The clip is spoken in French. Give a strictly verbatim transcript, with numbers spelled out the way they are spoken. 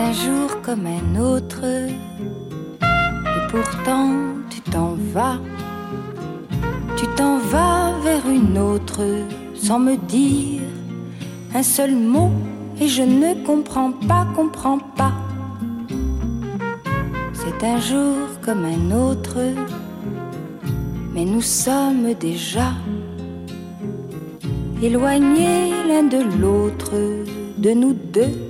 un jour comme un autre, et pourtant tu t'en vas. Tu t'en vas vers une autre sans me dire un seul mot, et je ne comprends pas, comprends pas. C'est un jour comme un autre, mais nous sommes déjà éloignés l'un de l'autre, de nous deux.